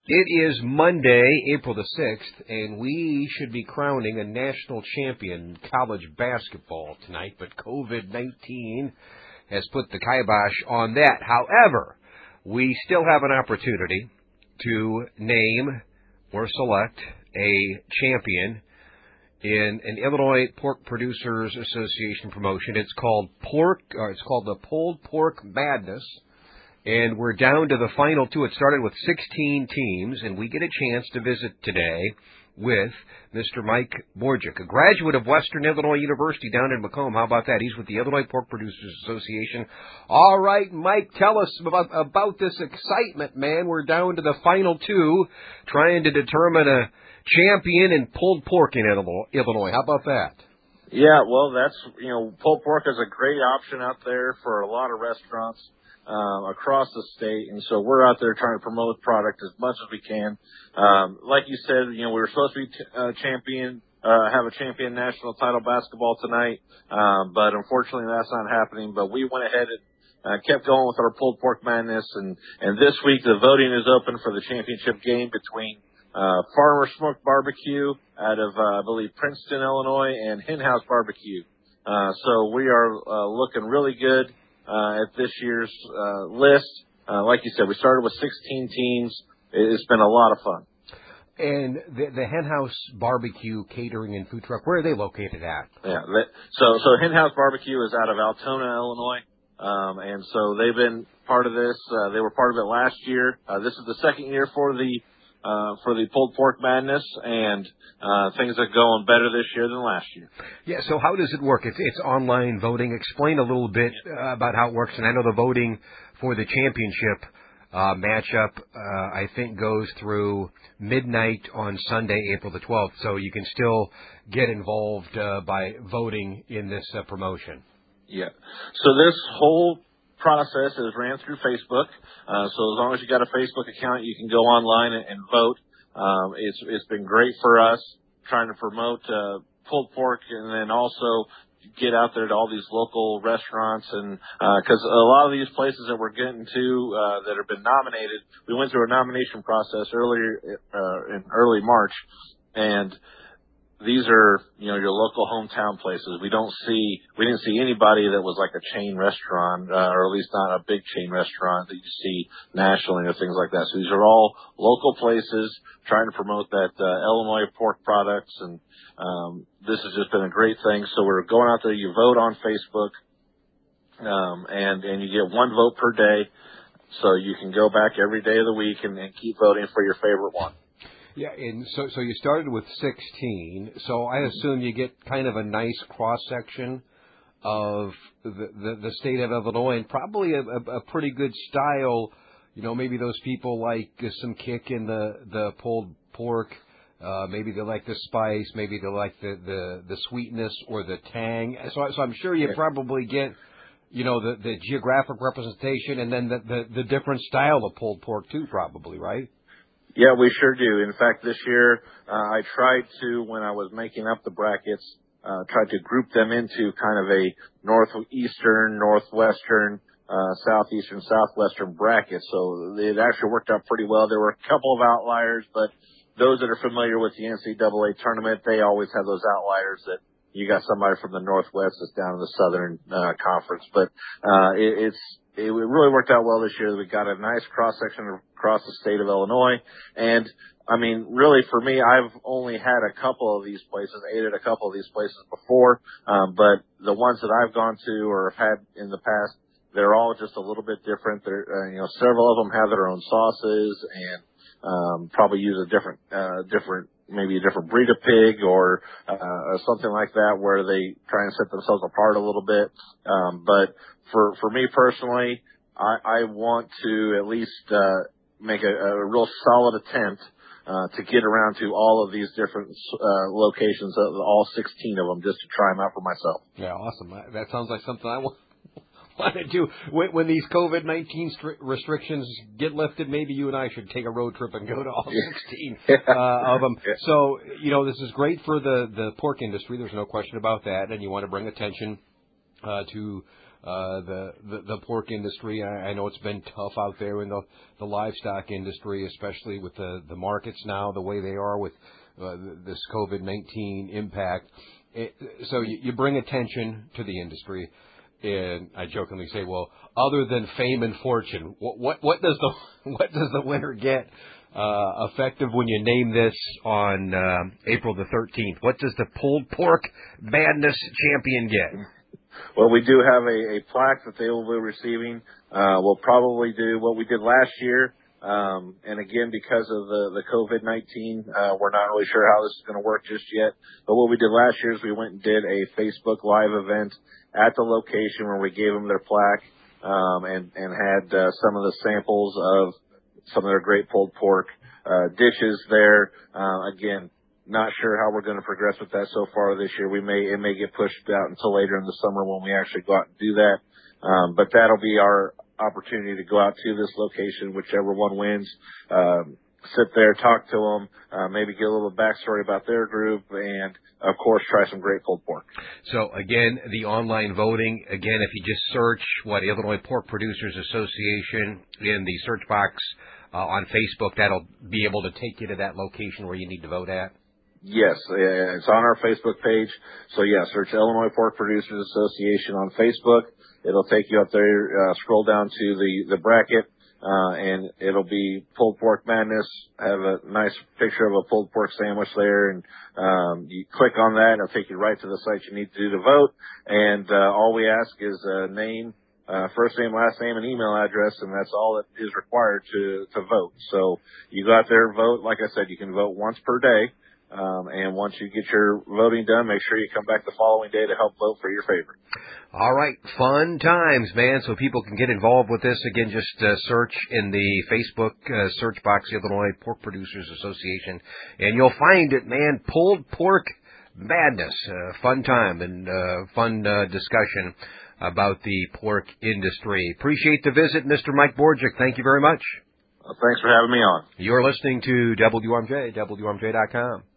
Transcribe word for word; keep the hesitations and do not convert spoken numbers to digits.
It is Monday, April the sixth, and we should be crowning a national champion in college basketball tonight, but COVID nineteen has put the kibosh on that. However, we still have an opportunity to name or select a champion in an Illinois Pork Producers Association promotion. It's called Pork, or it's called the Pulled Pork Madness. And we're down to the final two. It started with sixteen teams, and we get a chance to visit today with Mister Mike Borgic, a graduate of Western Illinois University down in Macomb. How about that? He's with the Illinois Pork Producers Association. All right, Mike, tell us about, about this excitement, man. We're down to the final two, trying to determine a champion in pulled pork in Illinois. How about that? Yeah, well, that's, you know, pulled pork is a great option out there for a lot of restaurants Um, across the state, and so we're out there trying to promote the product as much as we can. Um, like you said, you know, we were supposed to be t- uh, champion, uh, have a champion national title basketball tonight, um, but unfortunately that's not happening. But we went ahead and uh, kept going with our pulled pork madness, and and this week the voting is open for the championship game between uh, Farmer Smoked Barbecue out of uh, I believe Princeton, Illinois, and Hen House Barbecue. Uh, so we are uh, looking really good Uh, at this year's uh, list. Uh, like you said, we started with sixteen teams. It's been a lot of fun. And the, the Hen House Barbecue Catering and Food Truck, where are they located at? Yeah, they, so so Hen House Barbecue is out of Altona, Illinois, um, and so they've been part of this. Uh, they were part of it last year. Uh, this is the second year for the uh, for the pulled pork madness, and uh, things are going better this year than last year. Yeah, so how does it work? It's, it's online voting. Explain a little bit uh, about how it works. And I know the voting for the championship uh, matchup, uh, I think, goes through midnight on Sunday, April the twelfth, so you can still get involved uh, by voting in this uh, promotion. Yeah. So this whole process is ran through Facebook. Uh, so as long as you got a Facebook account, you can go online and, and vote. Um, it's it's been great for us trying to promote uh, pulled pork, and then also get out there to all these local restaurants, and because uh, a lot of these places that we're getting to uh, that have been nominated, we went through a nomination process earlier uh, in early March, and these are, you know, your local hometown places. We don't see, we didn't see anybody that was like a chain restaurant, uh, or at least not a big chain restaurant that you see nationally or things like that. So these are all local places trying to promote that uh, Illinois pork products, and um, this has just been a great thing. So we're going out there. You vote on Facebook, um, and and you get one vote per day. So you can go back every day of the week and, and keep voting for your favorite one. Yeah, and so so you started with sixteen. So I assume you get kind of a nice cross section of the, the the state of Illinois, and probably a, a, a pretty good style. You know, maybe those people like some kick in the the pulled pork. Uh, maybe they like the spice. Maybe they like the, the, the sweetness or the tang. So so I'm sure you probably get, you know, the, the geographic representation, and then the, the the different style of pulled pork too, probably, right? Yeah, we sure do. In fact, this year, uh, I tried to, when I was making up the brackets, uh, tried to group them into kind of a northeastern, northwestern, uh, southeastern, southwestern bracket. So it actually worked out pretty well. There were a couple of outliers, but those that are familiar with the N C double A tournament, they always have those outliers that you got somebody from the northwest that's down in the southern, uh, conference. But, uh, it, it's, it really worked out well this year. We got a nice cross-section across the state of Illinois. And, I mean, really for me, I've only had a couple of these places, ate at a couple of these places before. Um, but the ones that I've gone to or have had in the past, they're all just a little bit different. They're, uh, you know, several of them have their own sauces and, um, probably use a different, uh, different, maybe a different breed of pig or, uh, something like that where they try and set themselves apart a little bit. Um, but for, for me personally, I, I want to at least, uh, make a, a real solid attempt, uh, to get around to all of these different, uh, locations, uh, all sixteen of them, just to try them out for myself. Yeah, awesome. That sounds like something I want. Want to do when, when these COVID nineteen stri- restrictions get lifted. Maybe you and I should take a road trip and go to all sixteen uh, of them. So, you know, this is great for the, the pork industry. There's no question about that. And you want to bring attention uh, to uh, the, the the pork industry. I, I know it's been tough out there in the the livestock industry, especially with the the markets now the way they are with uh, this COVID nineteen impact. It, so you, you bring attention to the industry. And I jokingly say, well, other than fame and fortune, what what, what does the what does the winner get uh, effective when you name this on uh, April the thirteenth? What does the pulled pork madness champion get? Well, we do have a, a plaque that they will be receiving. Uh, we'll probably do what we did last year. Um, and again, because of the, the COVID nineteen, uh, we're not really sure how this is going to work just yet. But what we did last year is we went and did a Facebook Live event at the location where we gave them their plaque, um, and, and had, uh, some of the samples of some of their great pulled pork, uh, dishes there. Uh, again, not sure how we're going to progress with that so far this year. We may, it may get pushed out until later in the summer when we actually go out and do that. Um, but that'll be our opportunity to go out to this location, whichever one wins, um, sit there, talk to them, uh, maybe get a little backstory about their group, and, of course, try some great pulled pork. So, again, the online voting, again, if you just search, what, Illinois Pork Producers Association in the search box uh, on Facebook, that'll be able to take you to that location where you need to vote at? Yes, it's on our Facebook page. So, yeah, search Illinois Pork Producers Association on Facebook. It'll take you up there, uh, scroll down to the, the bracket, uh, and it'll be pulled pork madness. Have a nice picture of a pulled pork sandwich there, and, um, you click on that, and it'll take you right to the site you need to do to vote. And, uh, all we ask is a name, uh, first name, last name, and email address, and that's all that is required to, to vote. So you go out there, vote. Like I said, you can vote once per day. Um, and once you get your voting done, make sure you come back the following day to help vote for your favorite. All right. Fun times, man. So people can get involved with this. Again, just uh, search in the Facebook uh, search box, Illinois Pork Producers Association, and you'll find it, man. Pulled pork madness. Uh, fun time and uh, fun uh, discussion about the pork industry. Appreciate the visit, Mister Mike Borczyk. Thank you very much. Well, thanks for having me on. You're listening to W M J, W M J dot com.